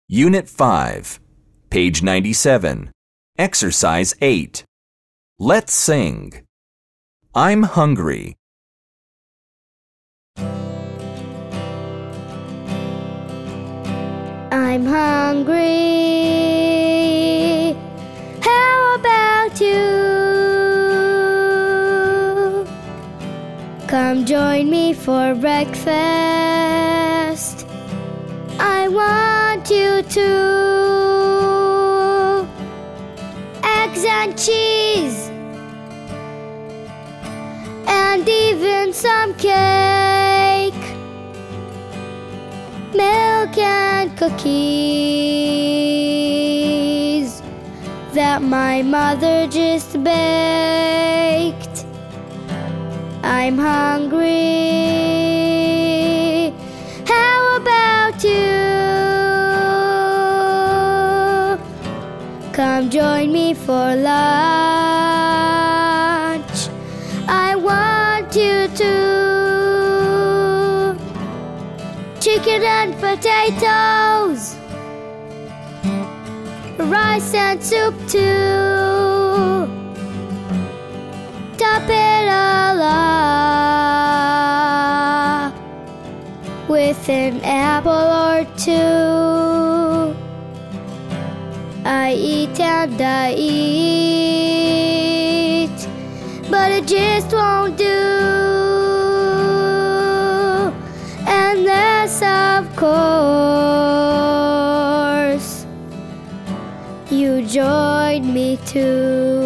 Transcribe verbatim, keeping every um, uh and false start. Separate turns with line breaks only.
Unit five, page ninety-seven, Exercise eight. Let's sing. I'm hungry.
I'm hungry. How about you? Come join me for breakfast. I want you to. Eggs and cheese, and even some cake, milk and cookies that my mother just baked. I'm hungry. How about you? Come join me for lunch. I want you to. Chicken and potatoes, rice and soup too. Top it all up with an apple or two. I eat and I eat, but it just won't do unless, of course, you join me too.